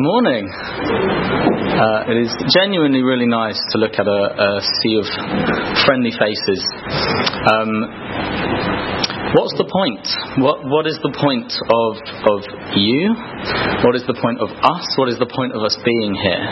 Morning. It is genuinely really nice to look at a sea of friendly faces. What's the point? What is the point of you? What is the point of us? What is the point of us being here?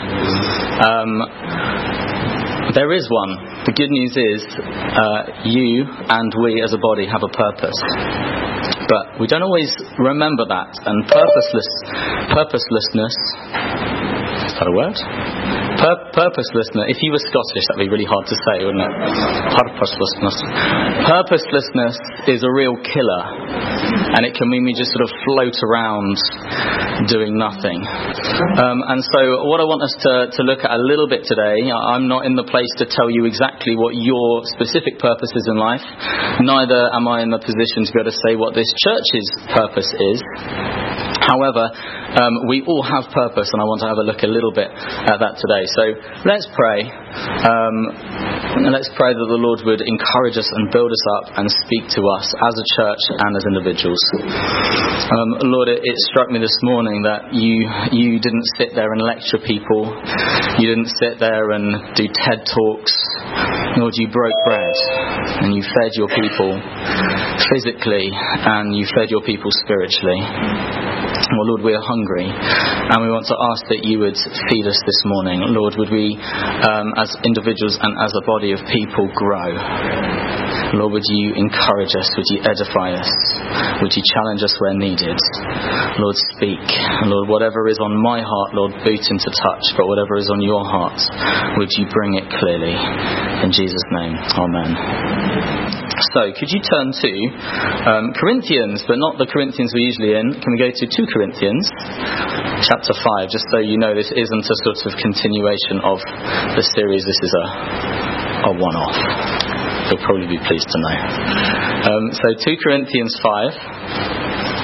There is one. The good news is you and we as a body have a purpose. But we don't always remember that. And purposelessness, is that a word? Purposelessness, if you were Scottish, that'd be really hard to say, wouldn't it? Purposelessness is a real killer. And it can mean we just sort of float around doing nothing. And so what I want us to look at a little bit today, I'm not in the place to tell you exactly what your specific purpose is in life. Neither am I in the position to be able to say what this church's purpose is. However, we all have purpose, and I want to have a look a little bit at that today. So let's pray. Let's pray that the Lord would encourage us and build us up and speak to us as a church and as individuals. Lord, it struck me this morning that you didn't sit there and lecture people. You didn't sit there and do TED Talks. Lord, you broke bread and you fed your people physically and you fed your people spiritually. Well, Lord, we are hungry and we want to ask that you would feed us this morning. Lord, would we, as individuals and as a body of people, grow? Lord, would you encourage us? Would you edify us? Would you challenge us where needed? Lord, speak. Lord, whatever is on my heart, Lord, boot into touch. But whatever is on your heart, would you bring it clearly? In Jesus' name, amen. So, could you turn to Corinthians, but not the Corinthians we're usually in. Can we go to 2 Corinthians, chapter 5, just so you know this isn't a sort of continuation of the series. This is a one-off. You'll probably be pleased to know. So 2 Corinthians 5.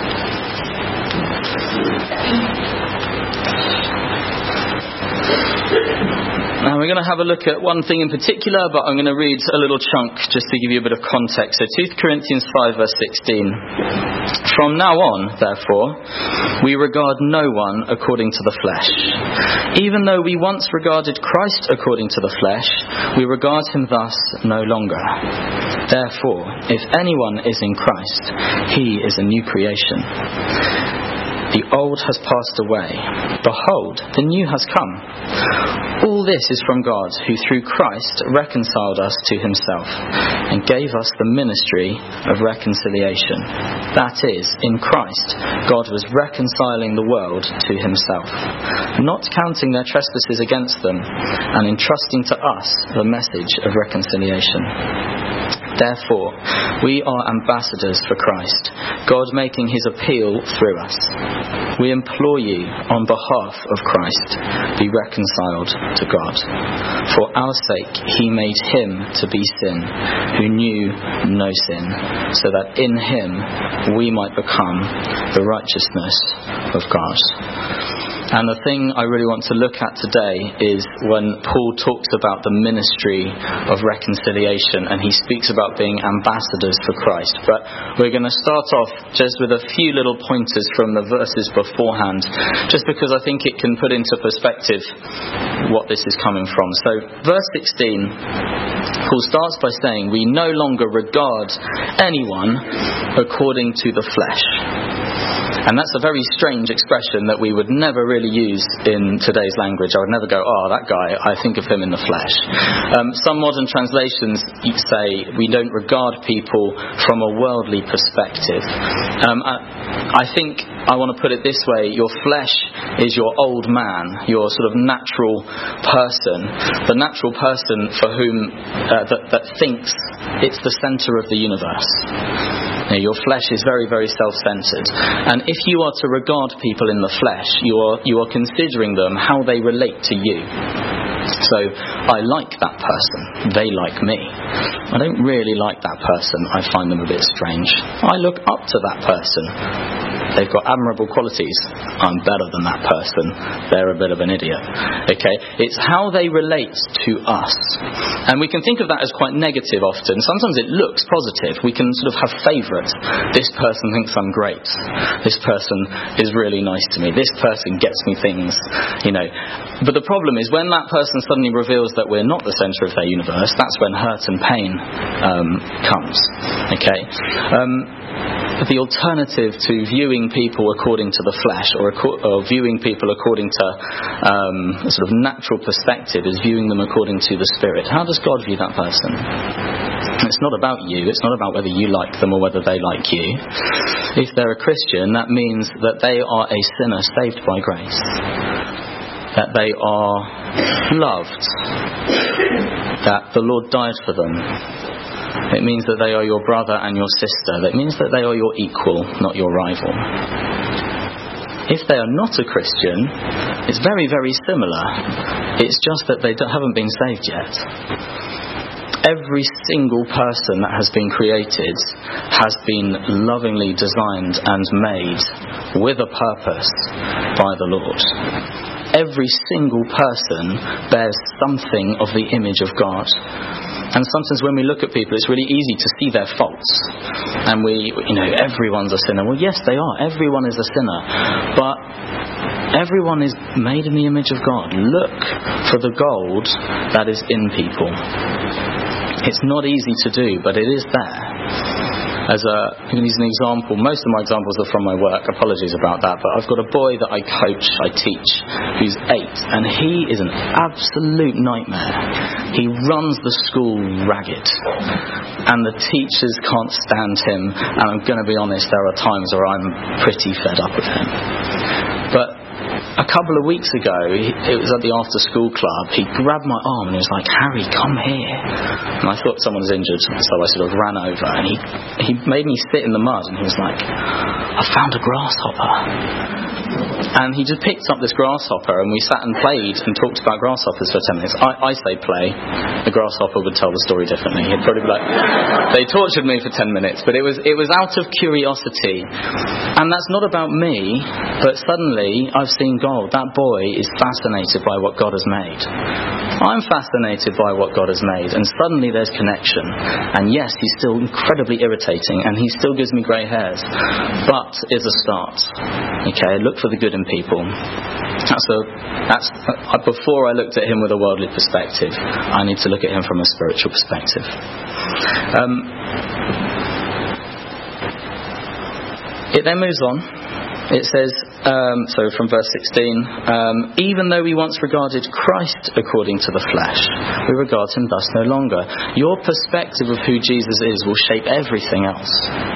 Now we're going to have a look at one thing in particular, but I'm going to read a little chunk just to give you a bit of context. So 2 Corinthians 5 verse 16. From now on, therefore, we regard no one according to the flesh. Even though we once regarded Christ according to the flesh, we regard him thus no longer. Therefore, if anyone is in Christ, he is a new creation. The old has passed away. Behold, the new has come. All this is from God, who through Christ reconciled us to himself and gave us the ministry of reconciliation. That is, in Christ, God was reconciling the world to himself, not counting their trespasses against them, and entrusting to us the message of reconciliation. Therefore, we are ambassadors for Christ, God making his appeal through us. We implore you, on behalf of Christ, be reconciled to God. For our sake, he made him to be sin, who knew no sin, so that in him we might become the righteousness of God. And the thing I really want to look at today is when Paul talks about the ministry of reconciliation, and he speaks about being ambassadors for Christ. But we're going to start off just with a few little pointers from the verses beforehand, just because I think it can put into perspective what this is coming from. So verse 16, Paul starts by saying, we no longer regard anyone according to the flesh. And that's a very strange expression that we would never really use in today's language. I would never go, that guy, I think of him in the flesh. Some modern translations say we don't regard people from a worldly perspective. I think I want to put it this way: your flesh is your old man, your sort of natural person, the natural person for whom that thinks it's the centre of the universe. Now, your flesh is very, very self-centred, and if you are to regard people in the flesh, you are considering them how they relate to you. So, I like that person, they like me. I don't really like that person, I find them a bit strange. I look up to that person, They've got admirable qualities. I'm better than that person. They're a bit of an idiot. Okay? It's how they relate to us. And we can think of that as quite negative often. Sometimes it looks positive. We can sort of have favourites. This person thinks I'm great. This person is really nice to me. This person gets me things, But the problem is when that person suddenly reveals that we're not the centre of their universe, that's when hurt and pain comes. Okay? The alternative to viewing people according to the flesh or viewing people according to a sort of natural perspective is viewing them according to the Spirit. How does God view that person? It's not about you. It's not about whether you like them or whether they like you. If they're a Christian, that means that they are a sinner saved by grace. That they are loved. That the Lord died for them. It means that they are your brother and your sister. It means that they are your equal, not your rival. If they are not a Christian, it's very, very similar. It's just that they haven't been saved yet. Every single person that has been created has been lovingly designed and made with a purpose by the Lord. Every single person bears something of the image of God. And sometimes when we look at people, it's really easy to see their faults. And everyone's a sinner. Well, yes, they are. Everyone is a sinner. But everyone is made in the image of God. Look for the gold that is in people. It's not easy to do, but it is there. I'm going to use an example. Most of my examples are from my work. Apologies about that. But I've got a boy that I coach, I teach, who's 8. And he is an absolute nightmare. He runs the school ragged. And the teachers can't stand him. And I'm going to be honest, there are times where I'm pretty fed up with him. But a couple of weeks ago, it was at the after-school club, he grabbed my arm and he was like, "Harry, come here." And I thought someone was injured, so I sort of ran over and he made me sit in the mud and he was like, "I found a grasshopper." And he just picked up this grasshopper and we sat and played and talked about grasshoppers for 10 minutes. I say play. The grasshopper would tell the story differently. He'd probably be like, they tortured me for 10 minutes. But it was out of curiosity. And that's not about me, but suddenly I've seen God. That boy is fascinated by what God has made. I'm fascinated by what God has made. And suddenly there's connection. And yes, he's still incredibly irritating and he still gives me grey hairs. But it's a start. Okay, look for the good in people. That's before I looked at him with a worldly perspective. I need to look at him from a spiritual perspective. It then moves on. It says, from verse 16, even though we once regarded Christ according to the flesh, we regard him thus no longer. Your perspective of who Jesus is will shape everything else.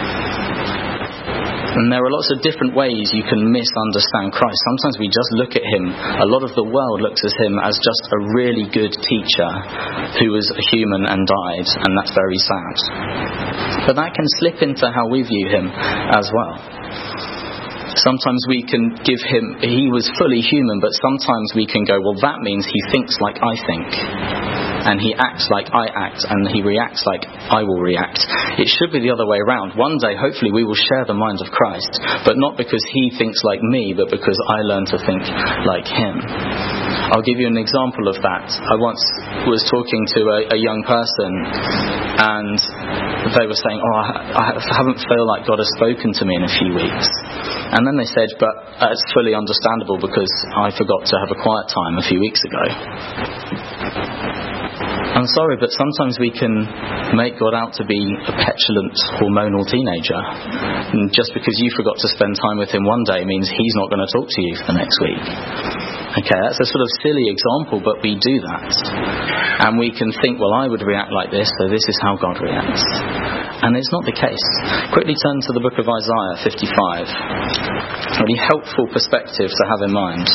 And there are lots of different ways you can misunderstand Christ. Sometimes we just look at him. A lot of the world looks at him as just a really good teacher who was a human and died, and that's very sad. But that can slip into how we view him as well. Sometimes we can give him, he was fully human, but sometimes we can go, well, that means he thinks like I think. And he acts like I act, and he reacts like I will react. It should be the other way around. One day, hopefully, we will share the mind of Christ, but not because he thinks like me, but because I learn to think like him. I'll give you an example of that. I once was talking to a young person, and they were saying, I haven't felt like God has spoken to me in a few weeks. And then they said, but it's fully understandable because I forgot to have a quiet time a few weeks ago. I'm sorry, but sometimes we can make God out to be a petulant, hormonal teenager. And just because you forgot to spend time with him one day means he's not going to talk to you for the next week. Okay, that's a sort of silly example, but we do that. And we can think, well, I would react like this, so this is how God reacts. And it's not the case. Quickly turn to the book of Isaiah 55. A really helpful perspective to have in mind.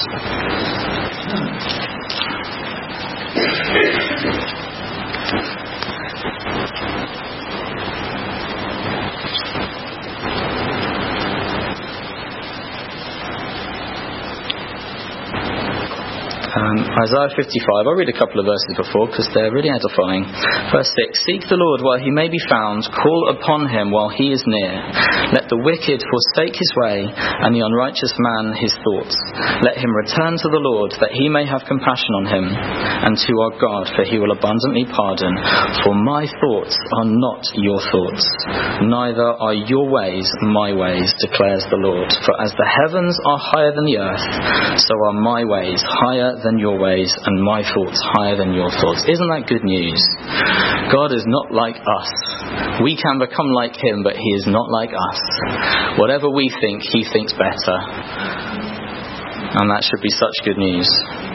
Isaiah 55, I'll read a couple of verses before because they're really edifying. Verse 6, seek the Lord while he may be found, call upon him while he is near. Let the wicked forsake his way, and the unrighteous man his thoughts. Let him return to the Lord, that he may have compassion on him, and to our God, for he will abundantly pardon. For my thoughts are not your thoughts, neither are your ways my ways, declares the Lord. For as the heavens are higher than the earth, so are my ways higher than your ways, and my thoughts higher than your thoughts. Isn't that good news? God is not like us. We can become like him, but he is not like us. Whatever we think, he thinks better. And that should be such good news.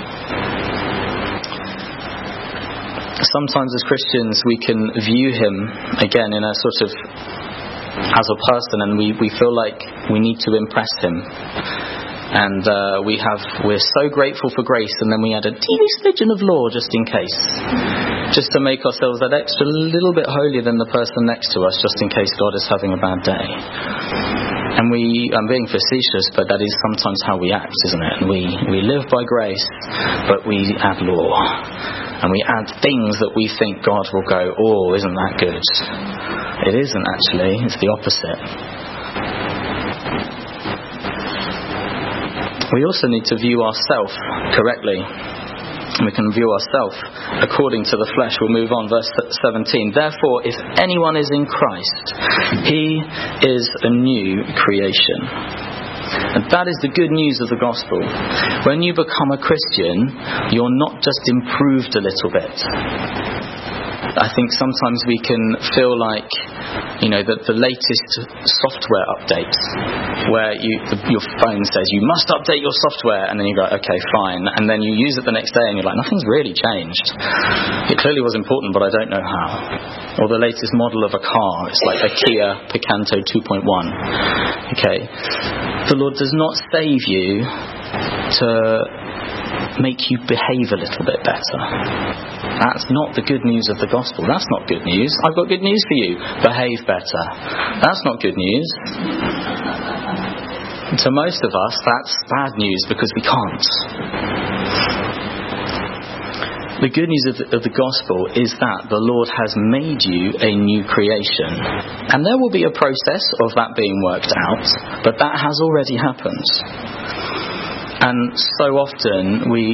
Sometimes as Christians we can view him again in a sort of as a person, and we feel like we need to impress him. And we're so grateful for grace, and then we add a teeny smidgen of law just in case, just to make ourselves that extra little bit holier than the person next to us, just in case God is having a bad day. And I'm being facetious, but that is sometimes how we act, isn't it? And we live by grace, but we add law, and we add things that we think God will go, oh, isn't that good? It isn't actually. It's the opposite. We also need to view ourselves correctly. We can view ourselves according to the flesh. We'll move on, verse 17. Therefore, if anyone is in Christ, he is a new creation. And that is the good news of the gospel. When you become a Christian, you're not just improved a little bit. I think sometimes we can feel like, that the latest software updates, where your phone says you must update your software, and then you go, okay, fine, and then you use it the next day and you're like, nothing's really changed. It clearly was important, but I don't know how. Or the latest model of a car, it's like a Kia Picanto 2.1. Okay, the Lord does not save you to make you behave a little bit better. That's not the good news of the gospel. That's not good news. I've got good news for you. Behave better. That's not good news. To most of us, that's bad news because we can't. The good news of the gospel is that the Lord has made you a new creation. And there will be a process of that being worked out, but that has already happened. And so often we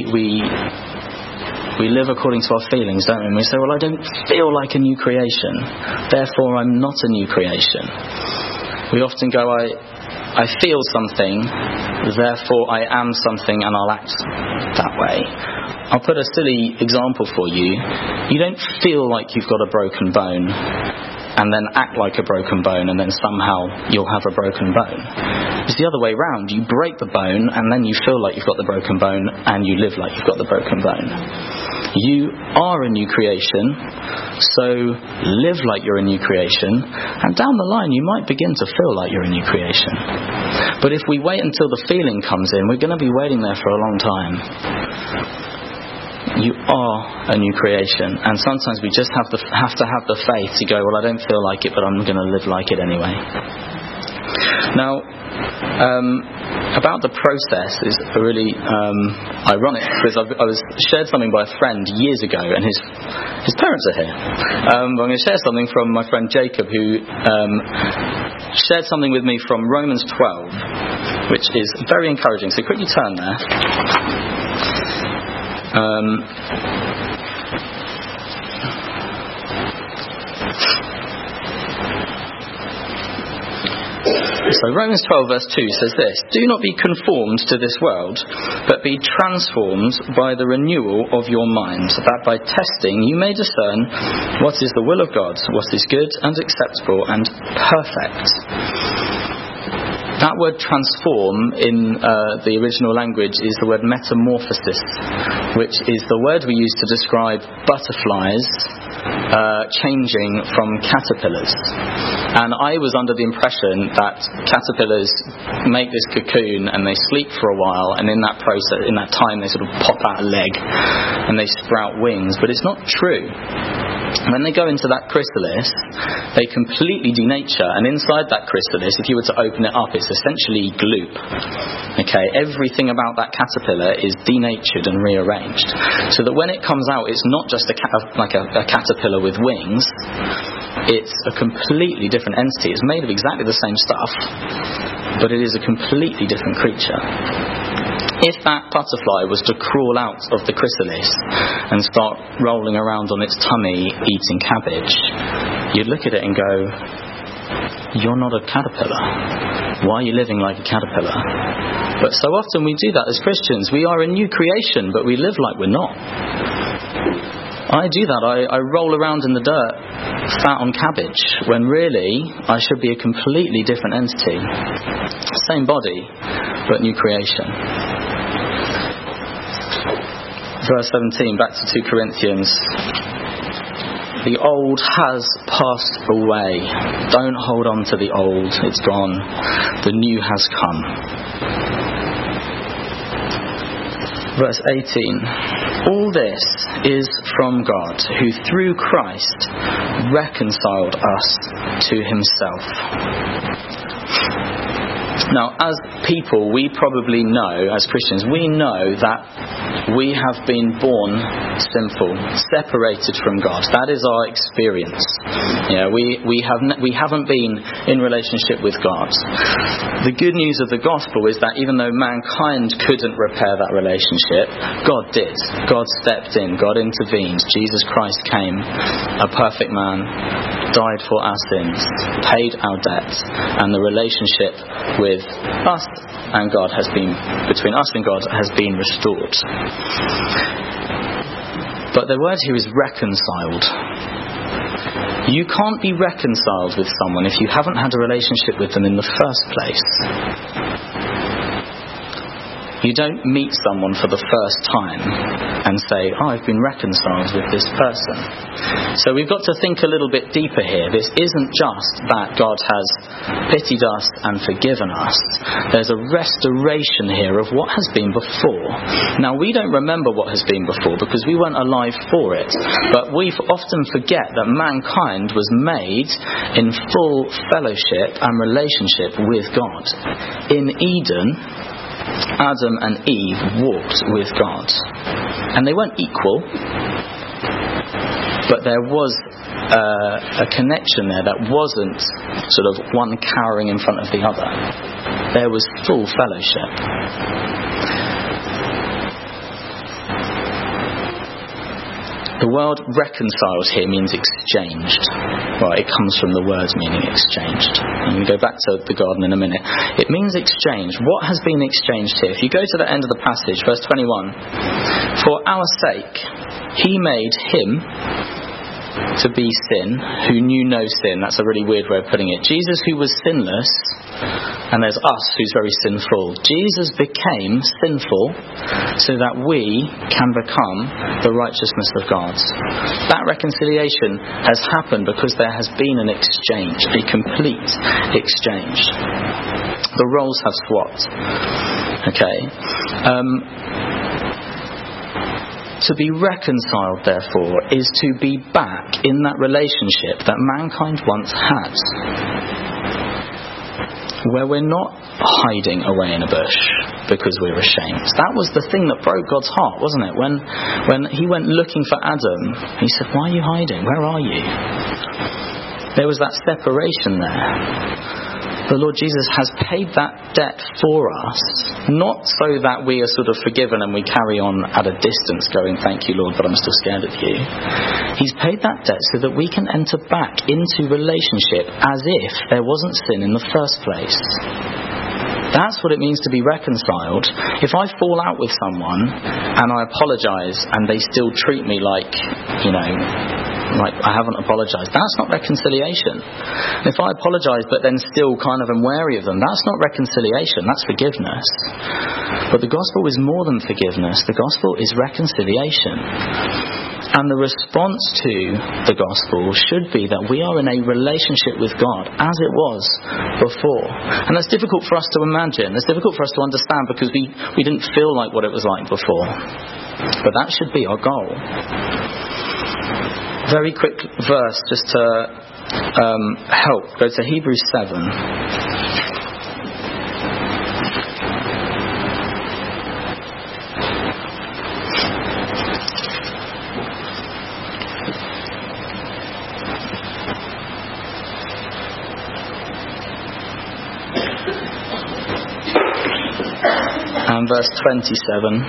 live according to our feelings, don't we? And we say, well, I don't feel like a new creation, therefore I'm not a new creation. We often go, I feel something, therefore I am something, and I'll act that way. I'll put a silly example for you. You don't feel like you've got a broken bone and then act like a broken bone, and then somehow you'll have a broken bone. It's the other way round. You break the bone, and then you feel like you've got the broken bone, and you live like you've got the broken bone. You are a new creation, so live like you're a new creation, and down the line you might begin to feel like you're a new creation. But if we wait until the feeling comes in, we're going to be waiting there for a long time. You are a new creation, and sometimes we just have to have the faith to go, well, I don't feel like it, but I'm going to live like it anyway. Now, about the process is really ironic, because I was shared something by a friend years ago, and his parents are here. I'm going to share something from my friend Jacob, who shared something with me from Romans 12, which is very encouraging. So quickly turn there. So Romans 12 verse 2 says this: do not be conformed to this world, but be transformed by the renewal of your mind, that by testing you may discern what is the will of God, what is good and acceptable and perfect. That word transform in the original language is the word metamorphosis, which is the word we use to describe butterflies changing from caterpillars. And I was under the impression that caterpillars make this cocoon and they sleep for a while, and in that process, in that time, they sort of pop out a leg and they sprout wings. But it's not true. when they go into that chrysalis, they completely denature, and inside that chrysalis, if you were to open it up, it's essentially gloop. Okay, everything about that caterpillar is denatured and rearranged, so that when it comes out, it's not just a caterpillar with wings. It's a completely different entity. It's made of exactly the same stuff, but it is a completely different creature. If that butterfly was to crawl out of the chrysalis and start rolling around on its tummy eating cabbage, you'd look at it and go, you're not a caterpillar. Why are you living like a caterpillar? But so often we do that as Christians. We are a new creation, but we live like we're not. I do that. I roll around in the dirt, fat on cabbage, when really I should be a completely different entity. Same body, but new creation. Verse 17, back to 2 Corinthians. The old has passed away. Don't hold on to the old. It's gone. The new has come. Verse 18. All this is from God, who through Christ reconciled us to himself. Now, as people, we probably know, as Christians, we know that we have been born sinful, separated from God. That is our experience. Yeah, we haven't been in relationship with God. The good news of the gospel is that even though mankind couldn't repair that relationship, God did. God stepped in. God intervened. Jesus Christ came, a perfect man, died for our sins, paid our debt, and the relationship with us and God has been, between us and God, has been restored. But the word here is reconciled. You can't be reconciled with someone if you haven't had a relationship with them in the first place. You don't meet someone for the first time and say, I've been reconciled with this person. So we've got to think a little bit deeper here. This isn't just that God has pitied us and forgiven us. There's a restoration here of what has been before. Now, we don't remember what has been before because we weren't alive for it. But we often forget that mankind was made in full fellowship and relationship with God. In Eden, Adam and Eve walked with God. And they weren't equal, but there was a connection there that wasn't sort of one cowering in front of the other. There was full fellowship. The word reconciled here means exchanged. Well, it comes from the word meaning exchanged. I'm going to go back to the garden in a minute. It means exchange. What has been exchanged here? If you go to the end of the passage, verse 21, for our sake, he made him to be sin who knew no sin. That's a really weird way of putting it. Jesus, who was sinless, and there's us who's very sinful. Jesus became sinful so that we can become the righteousness of God. That reconciliation has happened because there has been an exchange, a complete exchange. The roles have swapped. Okay. To be reconciled, therefore, is to be back in that relationship that mankind once had, where we're not hiding away in a bush because we're ashamed. That was the thing that broke God's heart, wasn't it? When he went looking for Adam, he said, why are you hiding? Where are you? There was that separation there. The Lord Jesus has paid that debt for us, not so that we are sort of forgiven and we carry on at a distance going, thank you, Lord, but I'm still scared of you. He's paid that debt so that we can enter back into relationship as if there wasn't sin in the first place. That's what it means to be reconciled. If I fall out with someone and I apologise and they still treat me like, like I haven't apologised, that's not reconciliation. And if I apologise but then still kind of am wary of them, that's not reconciliation, that's forgiveness. But the gospel is more than forgiveness. The gospel is reconciliation. And the response to the gospel should be that we are in a relationship with God as it was before. And that's difficult for us to imagine. It's difficult for us to understand because we didn't feel like what it was like before. But that should be our goal. very quick verse just to help. Go to Hebrews 7. And verse 27.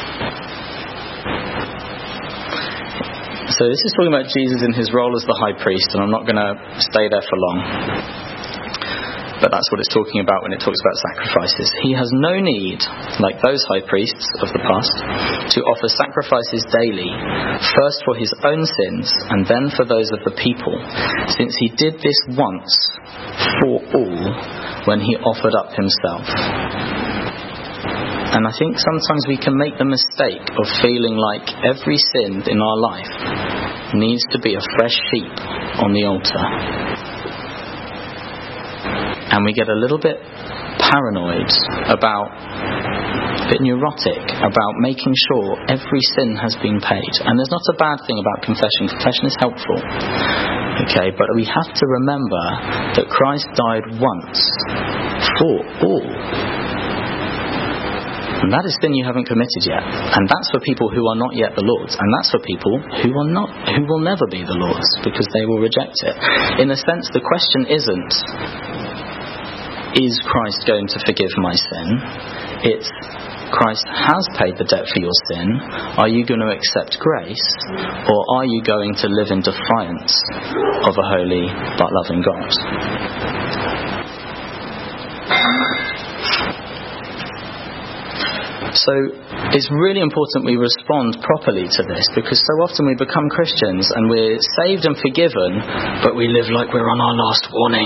So this is talking about Jesus in his role as the high priest, and I'm not going to stay there for long. But that's what it's talking about when it talks about sacrifices. He has no need, like those high priests of the past, to offer sacrifices daily, first for his own sins and then for those of the people, since he did this once for all when he offered up himself. And I think sometimes we can make the mistake of feeling like every sin in our life needs to be a fresh sheep on the altar. And we get a little bit paranoid about, a bit neurotic about making sure every sin has been paid. And there's not a bad thing about confession. Confession is helpful. Okay, but we have to remember that Christ died once for all. And that is sin you haven't committed yet. And that's for people who are not yet the Lord's. And that's for people who will never be the Lord's, because they will reject it. In a sense, the question isn't, is Christ going to forgive my sin? It's, Christ has paid the debt for your sin. Are you going to accept grace? Or are you going to live in defiance of a holy but loving God? So it's really important we respond properly to this, because so often we become Christians and we're saved and forgiven, but we live like we're on our last warning.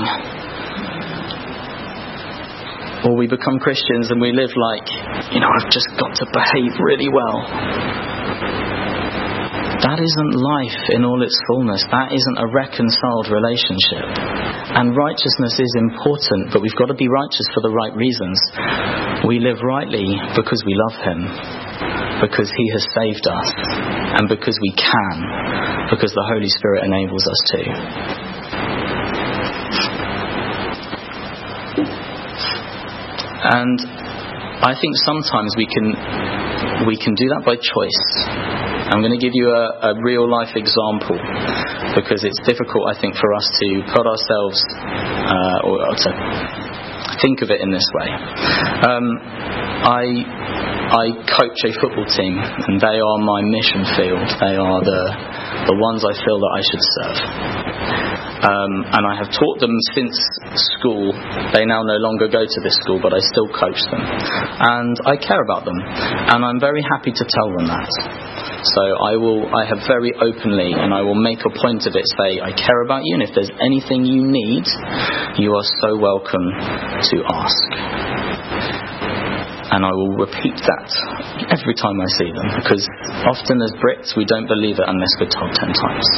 Or we become Christians and we live like, I've just got to behave really well. That isn't life in all its fullness. That isn't a reconciled relationship. And righteousness is important, but we've got to be righteous for the right reasons. We live rightly because we love him, because he has saved us, and because we can, because the Holy Spirit enables us to. And I think sometimes we can do that by choice. I'm going to give you a real life example, because it's difficult, I think, for us to put ourselves or to think of it in this way. I coach a football team, and they are my mission field. They are the ones I feel that I should serve. And I have taught them since school. They now no longer go to this school, but I still coach them. And I care about them. And I'm very happy to tell them that. So I have very openly, and I will make a point of it, say, I care about you, and if there's anything you need, you are so welcome to ask. And I will repeat that every time I see them, because often as Brits we don't believe it unless we're told 10 times.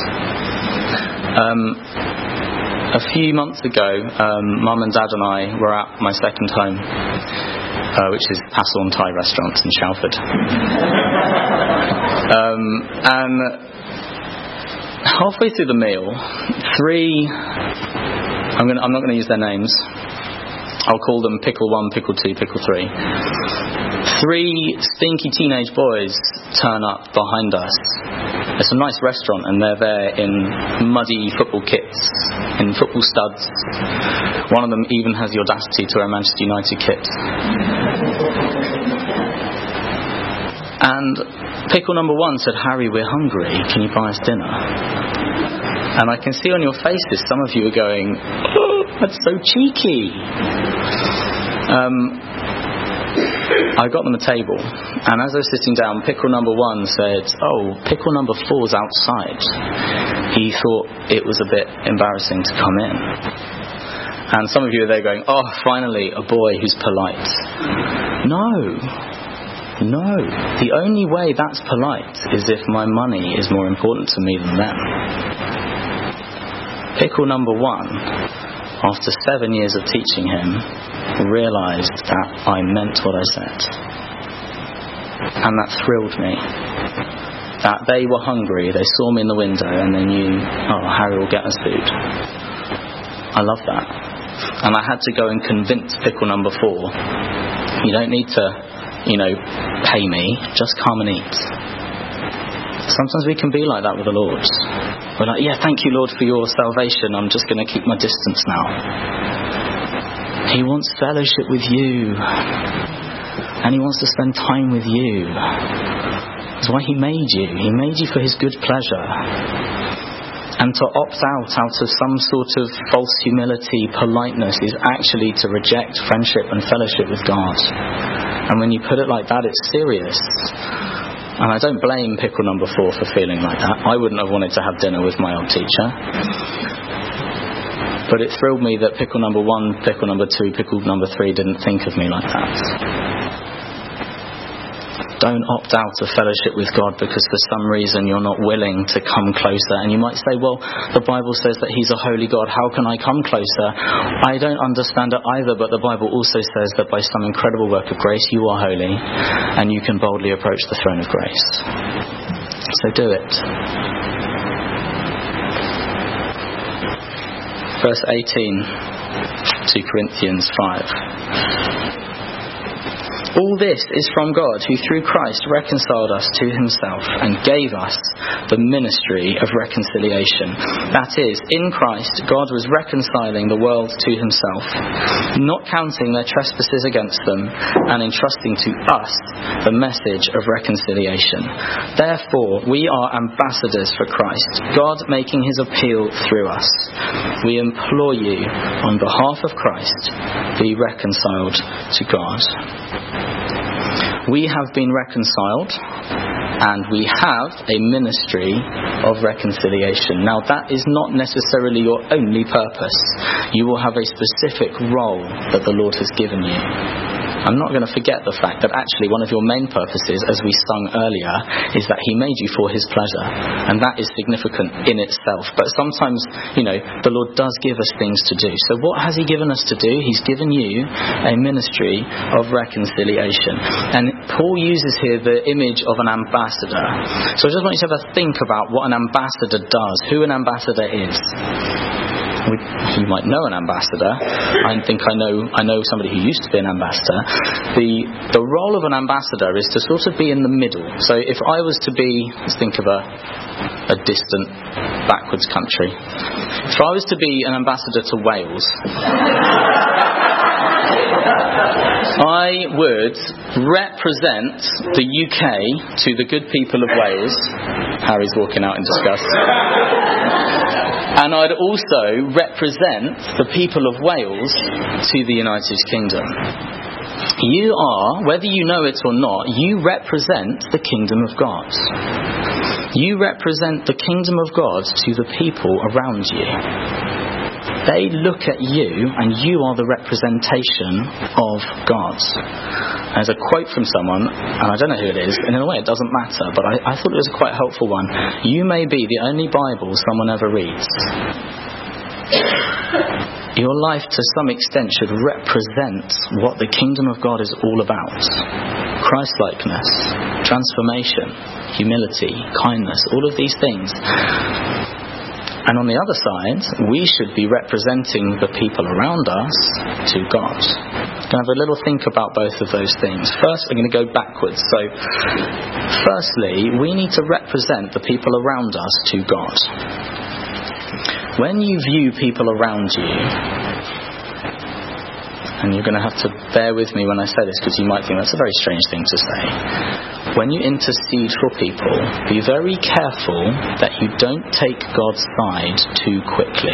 A few months ago, Mum and Dad and I were at my second home, which is Passon Thai Restaurant in Shalford. And halfway through the meal, I'm not going to use their names. I'll call them Pickle 1, Pickle 2, Pickle 3. 3 stinky teenage boys turn up behind us. It's a nice restaurant, and they're there in muddy football kits, in football studs. One of them even has the audacity to wear a Manchester United kit. And Pickle number 1 said, "Harry, we're hungry. Can you buy us dinner?" And I can see on your faces, some of you are going, "Oh, that's so cheeky." I got them a table, and as I was sitting down, Pickle number 1 said, "Oh, Pickle number 4's outside." He thought it was a bit embarrassing to come in. And some of you are there going, "Oh, finally, a boy who's polite." No. The only way that's polite is if my money is more important to me than them. Pickle number 1, after 7 years of teaching him, realised that I meant what I said. And that thrilled me. that they were hungry, they saw me in the window and they knew, oh, Harry will get us food. I love that. And I had to go and convince pickle number 4, you don't need to, pay me, just come and eat. Sometimes we can be like that with the Lord. We're like, yeah, thank you, Lord, for your salvation. I'm just going to keep my distance now. He wants fellowship with you. And he wants to spend time with you. That's why he made you. He made you for his good pleasure. And to opt out of some sort of false humility, politeness, is actually to reject friendship and fellowship with God. And when you put it like that, it's serious. And I don't blame pickle number 4 for feeling like that. I wouldn't have wanted to have dinner with my old teacher. But it thrilled me that pickle number 1, pickle number 2, pickle number 3 didn't think of me like that. Don't opt out of fellowship with God because for some reason you're not willing to come closer. And you might say, well, the Bible says that he's a holy God. How can I come closer? I don't understand it either, but the Bible also says that by some incredible work of grace you are holy and you can boldly approach the throne of grace. So do it. Verse 18, 2 Corinthians 5. All this is from God, who through Christ reconciled us to himself and gave us the ministry of reconciliation. That is, in Christ, God was reconciling the world to himself, not counting their trespasses against them, and entrusting to us the message of reconciliation. Therefore, we are ambassadors for Christ, God making his appeal through us. We implore you, on behalf of Christ, be reconciled to God. We have been reconciled and we have a ministry of reconciliation. Now that is not necessarily your only purpose. You will have a specific role that the Lord has given you. I'm not going to forget the fact that actually one of your main purposes, as we sung earlier, is that he made you for his pleasure. And that is significant in itself. But sometimes, the Lord does give us things to do. So what has he given us to do? He's given you a ministry of reconciliation. And Paul uses here the image of an ambassador. So I just want you to have a think about what an ambassador does, who an ambassador is. You might know an ambassador. I think I know somebody who used to be an ambassador. The role of an ambassador is to sort of be in the middle. So if I was to be, let's think of a distant backwards country. If I was to be an ambassador to Wales, I would represent the UK to the good people of Wales. Harry's walking out in disgust. And I'd also represent the people of Wales to the United Kingdom. You are, whether you know it or not, you represent the kingdom of God. You represent the kingdom of God to the people around you. They look at you and you are the representation of God. There's a quote from someone, and I don't know who it is, and in a way it doesn't matter, but I thought it was a quite helpful one. You may be the only Bible someone ever reads. Your life to some extent should represent what the kingdom of God is all about. Christ-likeness, transformation, humility, kindness, all of these things. And on the other side, we should be representing the people around us to God. I'm going to have a little think about both of those things. First, I'm going to go backwards. So, firstly, we need to represent the people around us to God. When you view people around you, and you're going to have to bear with me when I say this because you might think that's a very strange thing to say. When you intercede for people, be very careful that you don't take God's side too quickly.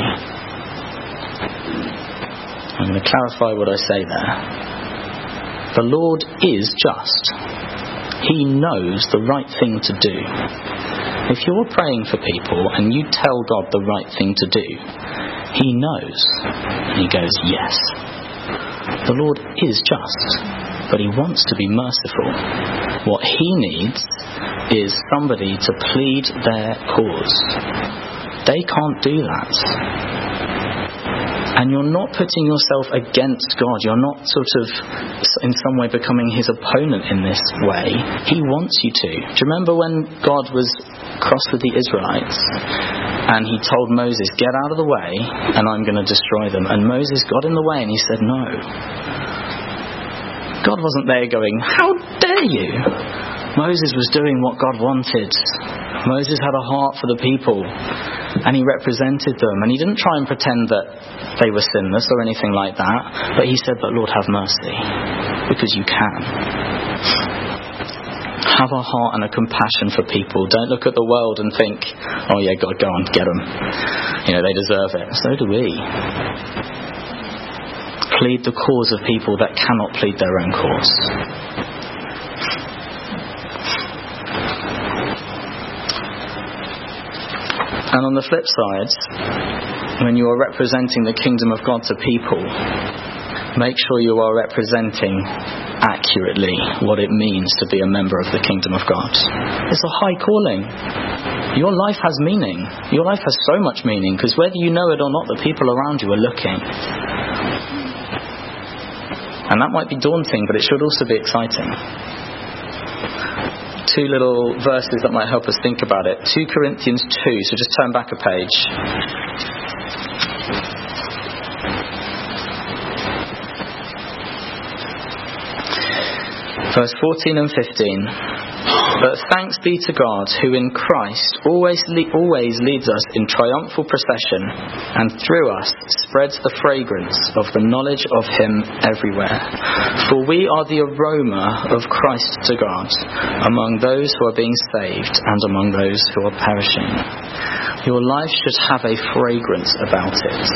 I'm going to clarify what I say there. The Lord is just. He knows the right thing to do. If you're praying for people and you tell God the right thing to do, He knows. And He goes, yes. The Lord is just, but He wants to be merciful. What He needs is somebody to plead their cause. They can't do that. And you're not putting yourself against God. You're not sort of in some way becoming his opponent in this way. He wants you to. Do you remember when God was cross with the Israelites and he told Moses, get out of the way and I'm going to destroy them? And Moses got in the way and he said no. God wasn't there going, how dare you? Moses was doing what God wanted. Moses had a heart for the people and he represented them, and he didn't try and pretend that they were sinless or anything like that, but he said, but Lord, have mercy, because you can. Have a heart and a compassion for people. Don't look at the world and think, oh yeah, God, go on, get them, they deserve it. So do we. Plead the cause of people that cannot plead their own cause. And on the flip side, when you are representing the kingdom of God to people, make sure you are representing accurately what it means to be a member of the kingdom of God. It's a high calling. Your life has meaning. Your life has so much meaning, because whether you know it or not, the people around you are looking. And that might be daunting, but it should also be exciting. Two little verses that might help us think about it. 2 Corinthians 2, so just turn back a page. Verse 14 and 15. But thanks be to God, who in Christ always leads us in triumphal procession, and through us spreads the fragrance of the knowledge of him everywhere. For we are the aroma of Christ to God, among those who are being saved and among those who are perishing. Your life should have a fragrance about it.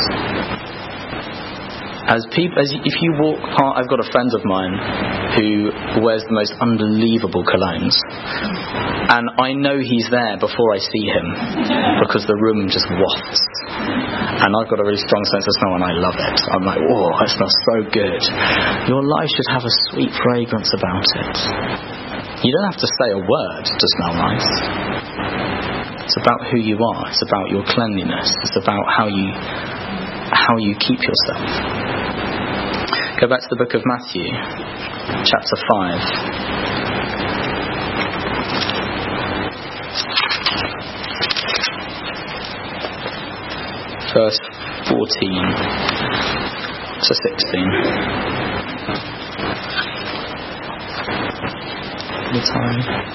If you walk past, I've got a friend of mine who wears the most unbelievable colognes, and I know he's there before I see him because the room just wafts, and I've got a really strong sense of smell and I love it. I'm like, whoa, that smells so good. Your life should have a sweet fragrance about it. You don't have to say a word to smell nice. It's about who you are. It's about your cleanliness. It's about how you keep yourself. Go back to the book of Matthew, chapter 5. Verse 14 to 16. The time.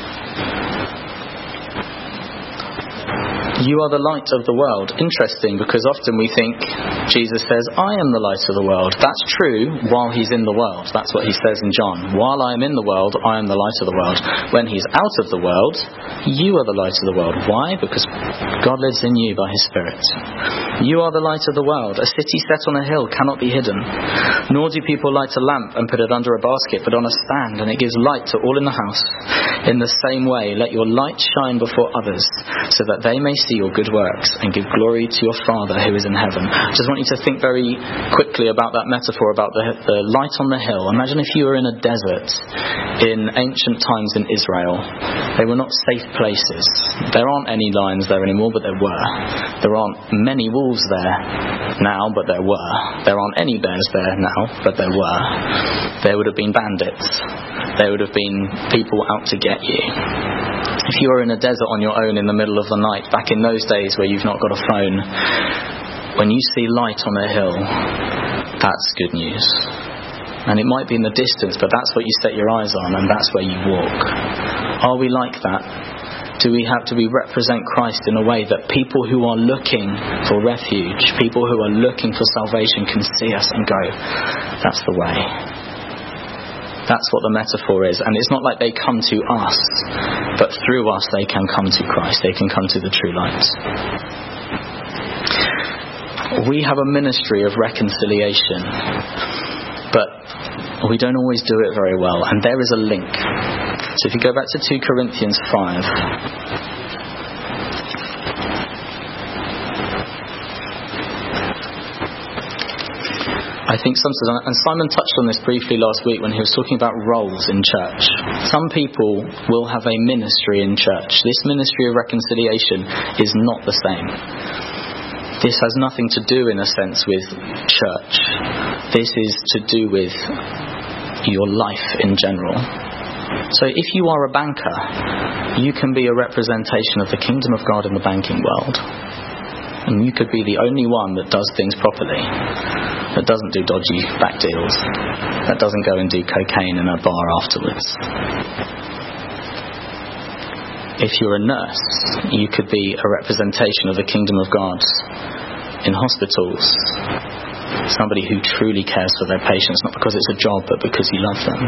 You are the light of the world. Interesting, because often we think Jesus says, I am the light of the world. That's true while he's in the world. That's what he says in John. While I am in the world, I am the light of the world. When he's out of the world, you are the light of the world. Why? Because God lives in you by his Spirit. You are the light of the world. A city set on a hill cannot be hidden. Nor do people light a lamp and put it under a basket, but on a stand, and it gives light to all in the house. In the same way, let your light shine before others, so that they may see your good works and give glory to your Father who is in heaven. I just want you to think very quickly about that metaphor about the light on the hill. Imagine if you were in a desert in ancient times in Israel. They were not safe places. There aren't any lions there anymore, but there were. There aren't many wolves there now, but there were. There aren't any bears there now, but there were. There would have been bandits. There would have been people out to get you. If you were in a desert on your own in the middle of the night, back in those days where you've not got a phone, when you see light on a hill, that's good news. And it might be in the distance, but that's what you set your eyes on, and that's where you walk. Are we like that? Do we represent Christ in a way that people who are looking for refuge, people who are looking for salvation, can see us and go, that's the way. That's what the metaphor is. And it's not like they come to us, but through us they can come to Christ. They can come to the true light. We have a ministry of reconciliation, but we don't always do it very well. And there is a link. So if you go back to 2 Corinthians 5. I think sometimes, and Simon touched on this briefly last week when he was talking about roles in church. Some people will have a ministry in church. This ministry of reconciliation is not the same. This has nothing to do, in a sense, with church. This is to do with your life in general. So if you are a banker, you can be a representation of the kingdom of God in the banking world. And you could be the only one that does things properly, that doesn't do dodgy back deals, that doesn't go and do cocaine in a bar afterwards. If you're a nurse, you could be a representation of the kingdom of God in hospitals. Somebody who truly cares for their patients, not because it's a job, but because you love them.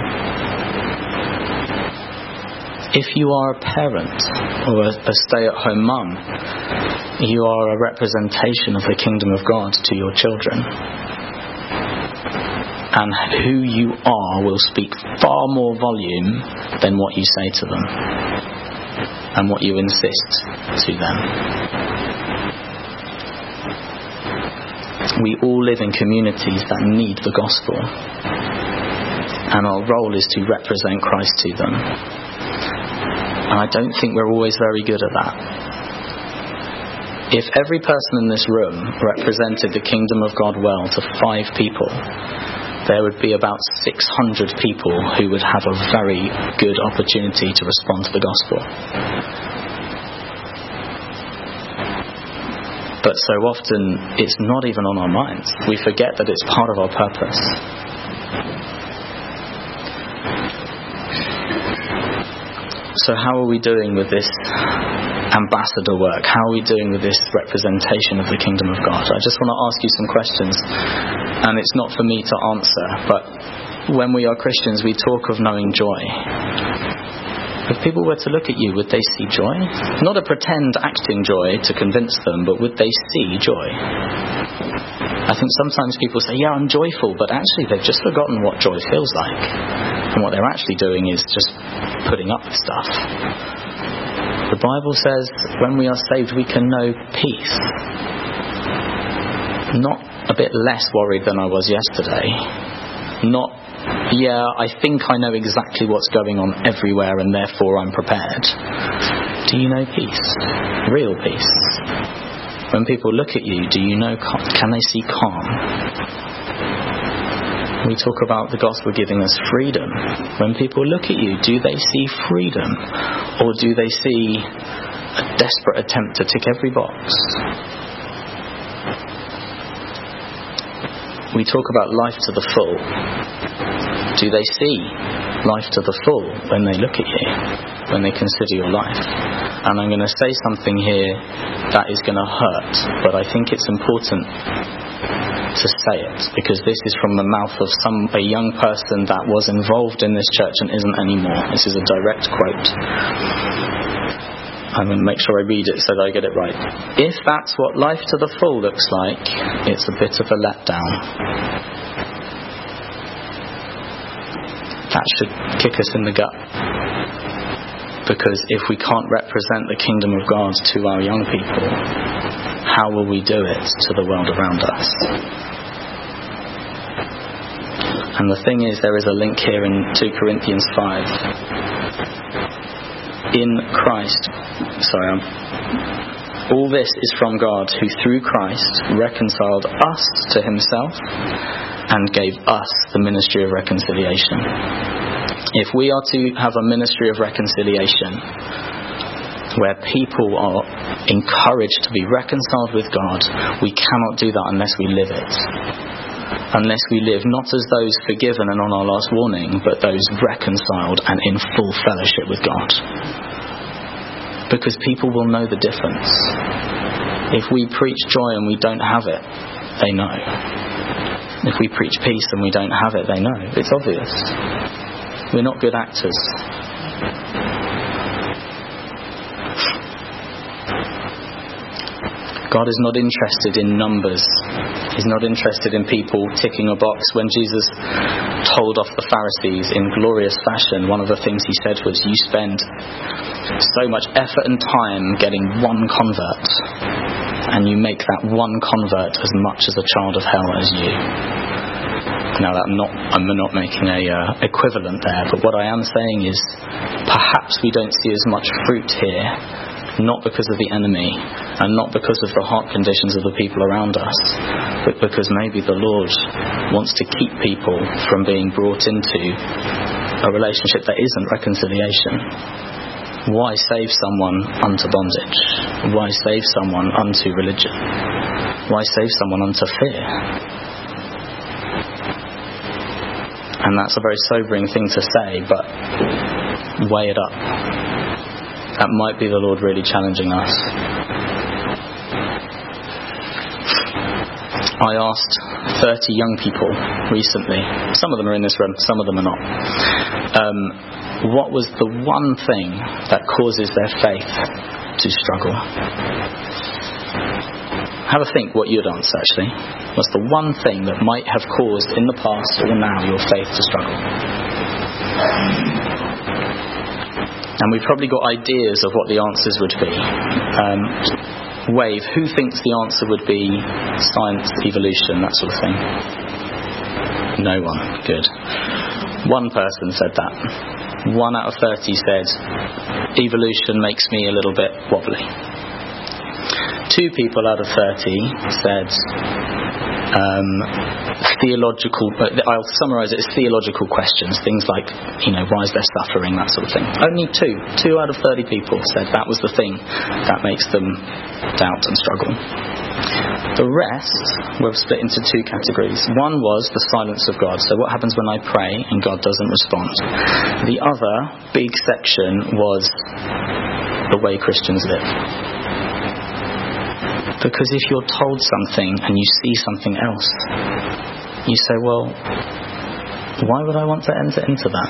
If you are a parent or a stay-at-home mum, you are a representation of the kingdom of God to your children. And who you are will speak far more volume than what you say to them and what you insist to them. We all live in communities that need the gospel, and our role is to represent Christ to them. And I don't think we're always very good at that. If every person in this room represented the kingdom of God well to 5 people, there would be about 600 people who would have a very good opportunity to respond to the gospel. But so often it's not even on our minds. We forget that it's part of our purpose. So how are we doing with this ambassador work? How are we doing with this representation of the kingdom of God? I just want to ask you some questions, and it's not for me to answer, but when we are Christians, we talk of knowing joy. If people were to look at you, would they see joy? Not a pretend acting joy to convince them, but would they see joy? I think sometimes people say, yeah, I'm joyful, but actually they've just forgotten what joy feels like. And what they're actually doing is just putting up with stuff. The Bible says when we are saved, we can know peace. Not a bit less worried than I was yesterday. Not, yeah, I think I know exactly what's going on everywhere and therefore I'm prepared. Do you know peace? Real peace. When people look at you, do you know, can they see calm? We talk about the gospel giving us freedom. When people look at you, do they see freedom? Or do they see a desperate attempt to tick every box? We talk about life to the full. Do they see life to the full when they look at you, when they consider your life? And I'm going to say something here that is going to hurt, but I think it's important to say it, because this is from the mouth of a young person that was involved in this church and isn't anymore. This is a direct quote. I'm going to make sure I read it so that I get it right. If that's what life to the full looks like, it's a bit of a letdown. That should kick us in the gut. Because if we can't represent the kingdom of God to our young people, how will we do it to the world around us? And the thing is, there is a link here in 2 Corinthians 5. In Christ, all this is from God, who through Christ reconciled us to himself and gave us the ministry of reconciliation. If we are to have a ministry of reconciliation, where people are encouraged to be reconciled with God, we cannot do that unless we live it. Unless we live not as those forgiven and on our last warning, but those reconciled and in full fellowship with God. Because people will know the difference. If we preach joy and we don't have it, they know. If we preach peace and we don't have it, they know. It's obvious. We're not good actors. God is not interested in numbers. He's not interested in people ticking a box. When Jesus told off the Pharisees in glorious fashion, one of the things he said was, you spend so much effort and time getting one convert, and you make that one convert as much as a child of hell as you. Now, I'm not making a equivalent there, but what I am saying is perhaps we don't see as much fruit here not because of the enemy and not because of the heart conditions of the people around us, but because maybe the Lord wants to keep people from being brought into a relationship that isn't reconciliation. Why save someone unto bondage? Why save someone unto religion? Why save someone unto fear? And that's a very sobering thing to say, but weigh it up. That might be the Lord really challenging us. I asked 30 young people recently, some of them are in this room, some of them are not, what was the one thing that causes their faith to struggle? Have a think what you'd answer actually. What's the one thing that might have caused in the past or now your faith to struggle? And we've probably got ideas of what the answers would be. Wave, who thinks the answer would be science, evolution, that sort of thing? No one. Good. One person said that. 1 out of 30 said evolution makes me a little bit wobbly. 2 people out of 30 said theological, I'll summarise it as theological questions, things like, why is there suffering, that sort of thing. Only 2 out of 30 people said that was the thing that makes them doubt and struggle. The rest were split into 2 categories. One was the silence of God, so what happens when I pray and God doesn't respond. The other big section was the way Christians live. Because if you're told something and you see something else, you say, well, why would I want to enter into that?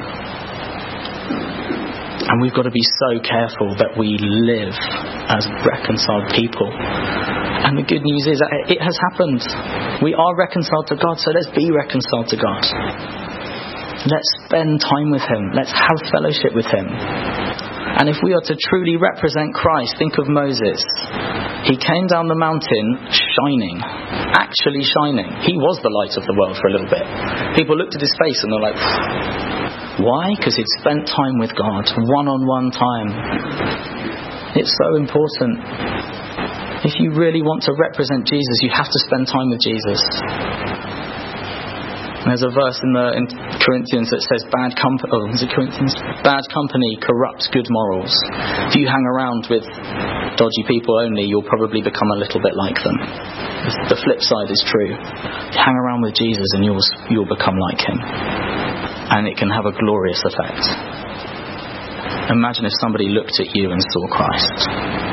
And we've got to be so careful that we live as reconciled people. And the good news is that it has happened. We are reconciled to God, so let's be reconciled to God. Let's spend time with Him. Let's have fellowship with Him. And if we are to truly represent Christ, think of Moses. He came down the mountain shining, actually shining. He was the light of the world for a little bit. People looked at his face and they're like, why? Because he'd spent time with God, one-on-one time. It's so important. If you really want to represent Jesus, you have to spend time with Jesus. There's a verse in Corinthians that says bad company corrupts good morals. If you hang around with dodgy people only, you'll probably become a little bit like them. The flip side is true. You hang around with Jesus and you'll become like Him. And it can have a glorious effect. Imagine if somebody looked at you and saw Christ.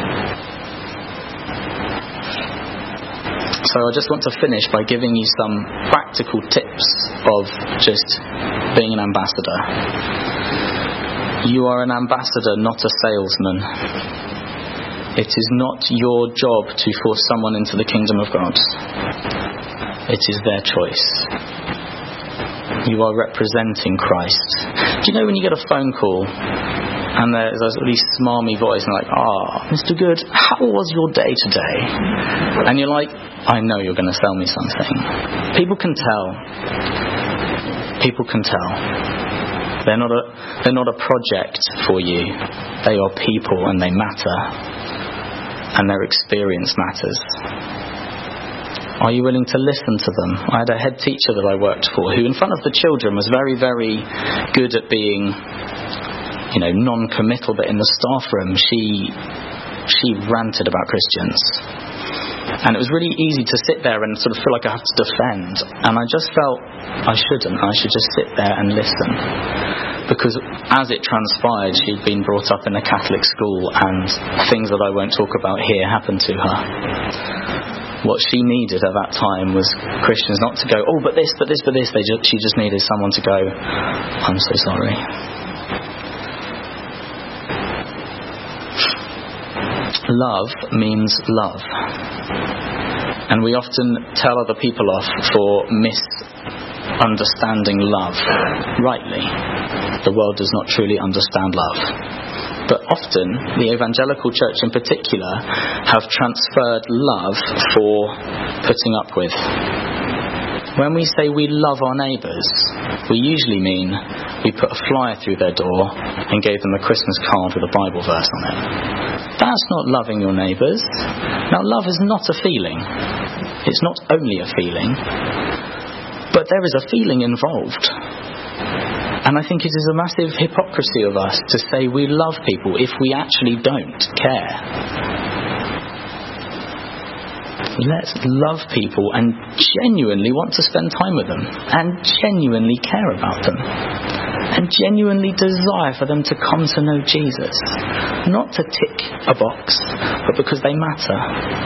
So I just want to finish by giving you some practical tips of just being an ambassador. You are an ambassador, not a salesman. It is not your job to force someone into the kingdom of God. It is their choice. You are representing Christ. Do you know when you get a phone call and there's a really smarmy voice and like, Mr. Good, how was your day today? And you're like, I know you're going to sell me something. People can tell. People can tell. They're not a project for you. They are people and they matter. And their experience matters. Are you willing to listen to them? I had a head teacher that I worked for who in front of the children was very, very good at being, non-committal, but in the staff room she ranted about Christians. And it was really easy to sit there and sort of feel like I have to defend. And I just felt I shouldn't. I should just sit there and listen. Because as it transpired, she'd been brought up in a Catholic school and things that I won't talk about here happened to her. What she needed at that time was Christians not to go, but this. She just needed someone to go, I'm so sorry. Love means love. And we often tell other people off for misunderstanding love. Rightly. The world does not truly understand love. But often, the evangelical church in particular have transferred love for putting up with. When we say we love our neighbours, we usually mean we put a flyer through their door and gave them a Christmas card with a Bible verse on it. That's not loving your neighbours. Now, love is not a feeling. It's not only a feeling. But there is a feeling involved. And I think it is a massive hypocrisy of us to say we love people if we actually don't care. Let's love people and genuinely want to spend time with them, and genuinely care about them, and genuinely desire for them to come to know Jesus, not to tick a box, but because they matter.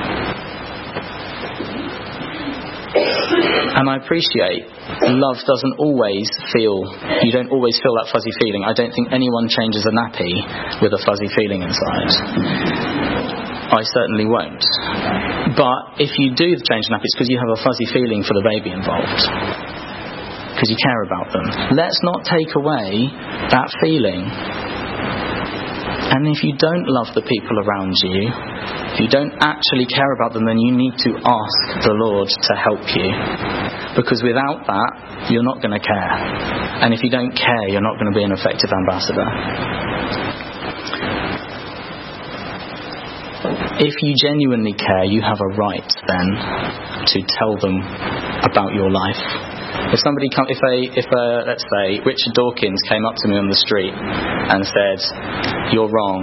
And I appreciate love doesn't always you don't always feel that fuzzy feeling. I don't think anyone changes a nappy with a fuzzy feeling inside. I certainly won't. But if you do change nappies, it's because you have a fuzzy feeling for the baby involved, because you care about them. Let's not take away that feeling. And if you don't love the people around you, if you don't actually care about them, then you need to ask the Lord to help you, because without that you're not going to care, and if you don't care, you're not going to be an effective ambassador. If you genuinely care, you have a right then to tell them about your life. If somebody let's say Richard Dawkins came up to me on the street and said, "You're wrong,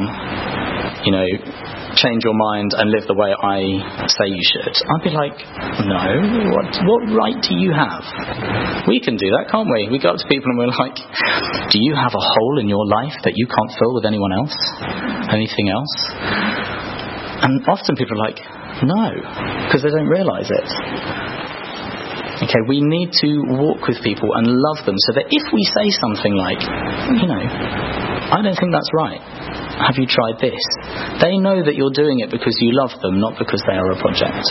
change your mind and live the way I say you should," I'd be like, "No, what right do you have?" We can do that, can't we? We go up to people and we're like, "Do you have a hole in your life that you can't fill with anyone else? Anything else?" And often people are like, "No," because they don't realise it. Okay, we need to walk with people and love them, so that if we say something like, "I don't think that's right. Have you tried this?" They know that you're doing it because you love them, not because they are a project.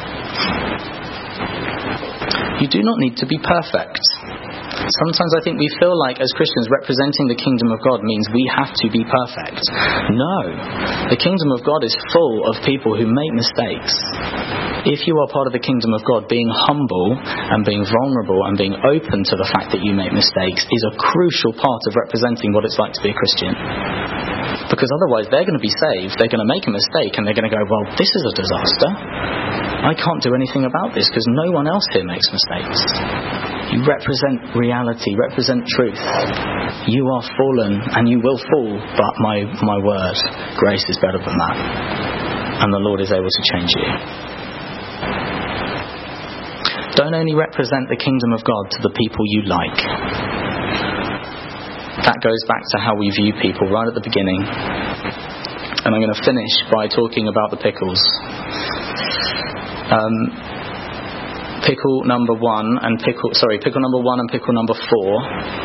You do not need to be perfect. Sometimes I think we feel like, as Christians, representing the kingdom of God means we have to be perfect. No. The kingdom of God is full of people who make mistakes. If you are part of the kingdom of God, being humble and being vulnerable and being open to the fact that you make mistakes is a crucial part of representing what it's like to be a Christian. Because otherwise they're going to be saved, they're going to make a mistake, and they're going to go, "Well, this is a disaster. I can't do anything about this because no one else here makes mistakes." You represent reality, represent truth. You are fallen and you will fall, but my word, grace is better than that. And the Lord is able to change you. Don't only represent the kingdom of God to the people you like. That goes back to how we view people right at the beginning. And I'm going to finish by talking about the pickles. Pickle number one and pickle number 4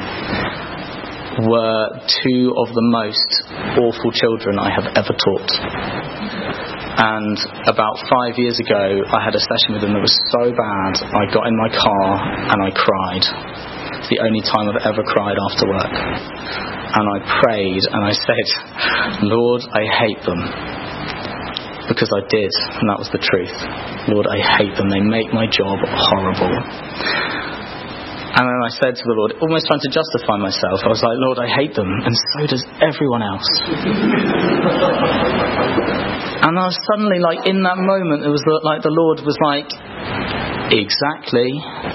were two of the most awful children I have ever taught. And about 5 years ago, I had a session with them that was so bad, I got in my car and I cried. It's the only time I've ever cried after work. And I prayed and I said, "Lord, I hate them." Because I did, and that was the truth. Lord, I hate them. They make my job horrible. And then I said to the Lord, almost trying to justify myself, I was like, "Lord, I hate them, and so does everyone else." And I was suddenly like, in that moment, it was like the Lord was like, Exactly.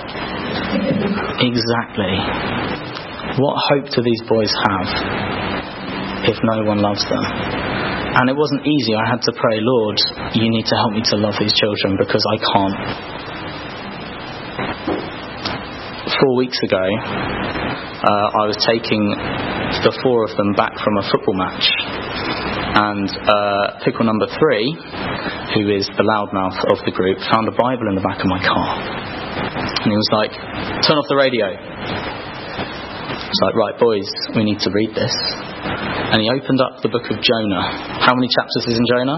What hope do these boys have if no one loves them? And it wasn't easy. I had to pray, "Lord, you need to help me to love these children because I can't." 4 weeks ago, I was taking the 4 of them back from a football match. And pickle number 3, who is the loudmouth of the group, found a Bible in the back of my car. And he was like, "Turn off the radio." It's like, "Right, boys, we need to read this." And he opened up the book of Jonah. How many chapters is in Jonah?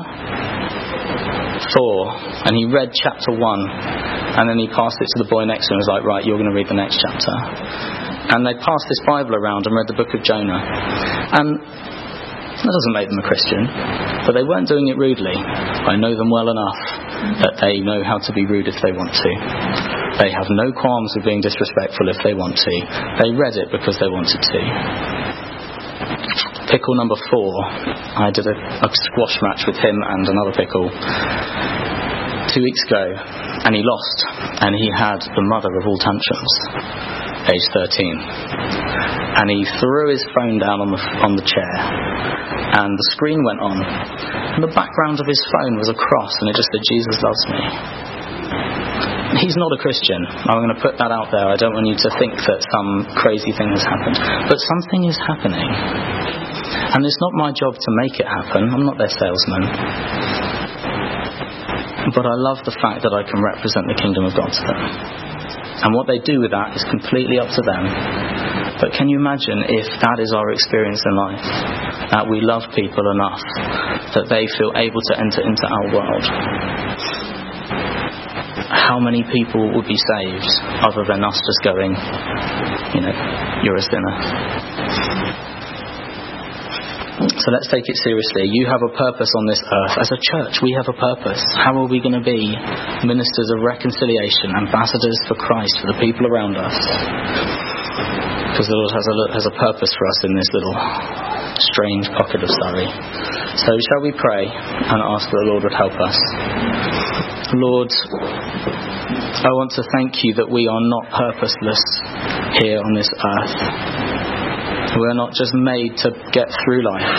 4. And he read chapter 1. And then he passed it to the boy next to him and was like, "Right, you're going to read the next chapter." And they passed this Bible around and read the book of Jonah. And that doesn't make them a Christian, but they weren't doing it rudely. I know them well enough that they know how to be rude if they want to. They have no qualms with being disrespectful if they want to. They read it because they wanted to. pickle number 4, I did a squash match with him and another pickle 2 weeks ago, and he lost, and he had the mother of all tantrums, age 13, and he threw his phone down on the chair, and the screen went on, and the background of his phone was a cross, and it just said, "Jesus loves me." He's not a Christian. I'm going to put that out there. I don't want you to think that some crazy thing has happened. But something is happening. And it's not my job to make it happen. I'm not their salesman. But I love the fact that I can represent the kingdom of God to them. And what they do with that is completely up to them. But can you imagine if that is our experience in life? That we love people enough that they feel able to enter into our world. How many people would be saved other than us just going, you're a sinner? So let's take it seriously. You have a purpose on this earth. As a church, we have a purpose. How are we going to be ministers of reconciliation, ambassadors for Christ, for the people around us? Because the Lord has a purpose for us in this little strange pocket of Surrey. So shall we pray and ask that the Lord would help us? Lord, I want to thank you that we are not purposeless here on this earth. We are not just made to get through life.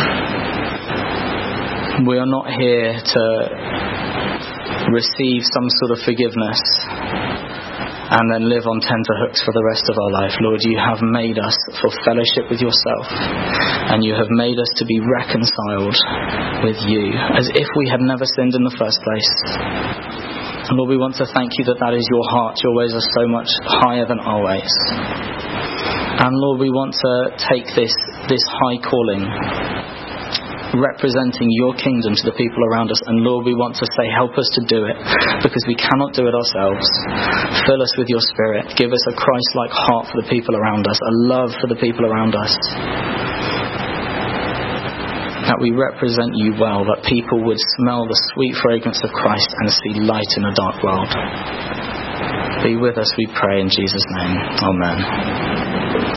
We are not here to receive some sort of forgiveness and then live on tenterhooks for the rest of our life. Lord, you have made us for fellowship with yourself, and you have made us to be reconciled with you, as if we had never sinned in the first place. And Lord, we want to thank you that that is your heart. Your ways are so much higher than our ways. And Lord, we want to take this high calling, representing your kingdom to the people around us, and Lord, we want to say, help us to do it, because we cannot do it ourselves. Fill us with your Spirit. Give us a Christ-like heart for the people around us, a love for the people around us, that we represent you well, that people would smell the sweet fragrance of Christ and see light in a dark world. Be with us, we pray, in Jesus' name. Amen.